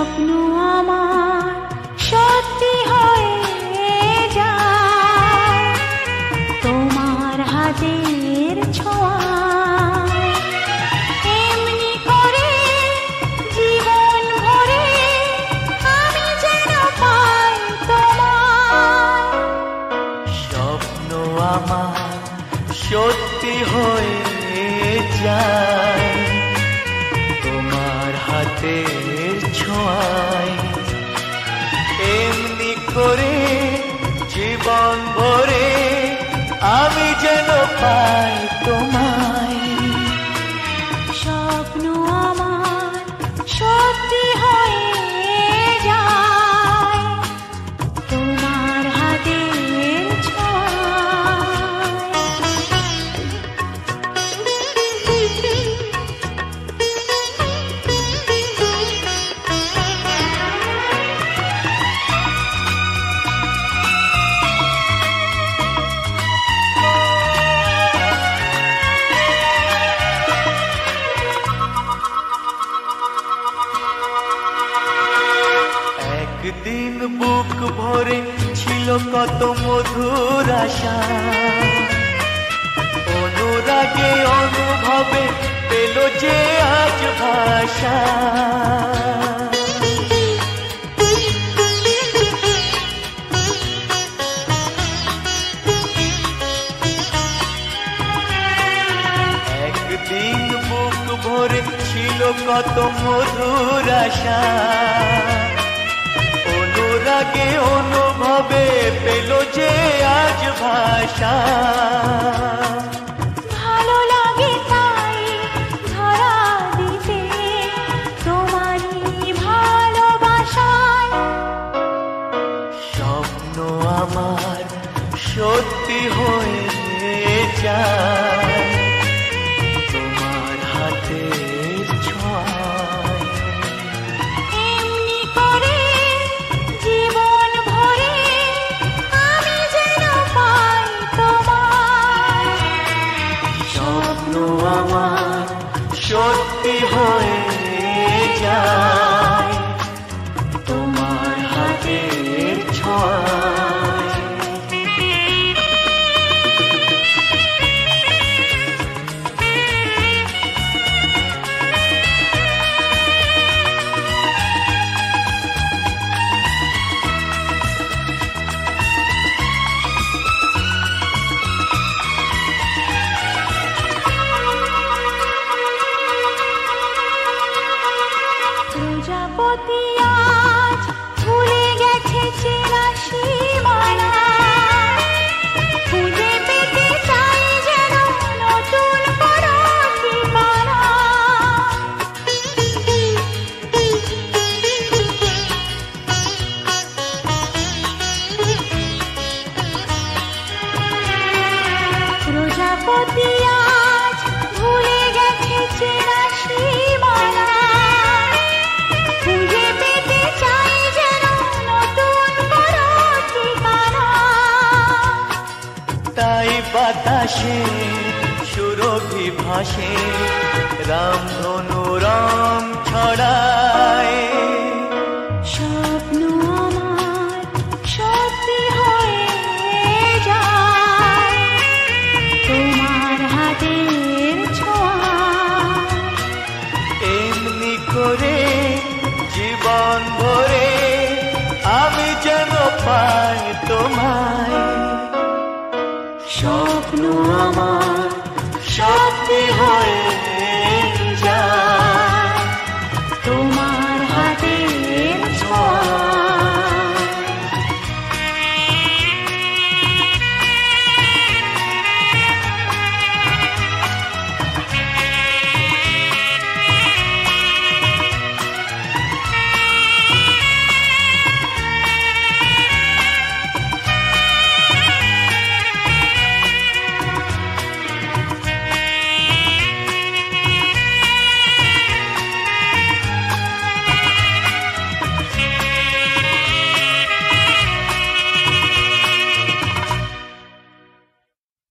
স্বপ্ন আমার সত্যি হয়ে যায় তোমার হাতের ছোঁয়ায়। এমনি করে জীবন ভরে আমি যেন পাই তোমায়। স্বপ্ন আমার সত্যি হয়ে যায় তোমার হাতের ছোঁয়ায়। এমনি করে জীবন ভরে আমি যেন পাই তোমায়। স্বপ্ন আমার সত্যি হয়ে যায় তোমার হাতের ছোঁয়ায়। একদিন বুক ভরে ছিল কত মধুর আশা, অনুরাগে অনুভবে পেল যে আজ ভাষা। একদিন বুক ভরে ছিল কত মধুর আশা, অনুরাগে অনুভবে পেল যে আজ ভাষা। ভালো লাগে তাই ধরা দিতে তোমারই ভালোবাসায়। স্বপ্ন আমার সত্যি হয়ে যায় তোমার হাতের ছোঁয়ায়। এমনি করে জীবন ভরে আমি যেন পাই তোমায়। স্বপ্ন আমার সত্যি হয়ে যায় তোমার হাতের ছোঁয়ায়। প্রজাপতি আজ ভুলে গেছে চেনা সীমানা, খুঁজে পেতে চাই যেন নতুন কোনো ঠিকানা। প্রজাপতি আজ ভুলে গেছে চেনা সীমানা, খুঁজে পেতে চাই যেন নতুন কোনো ঠিকানা। তাই বাতাসে সুরভি ভাসে রামধনু রং ছড়া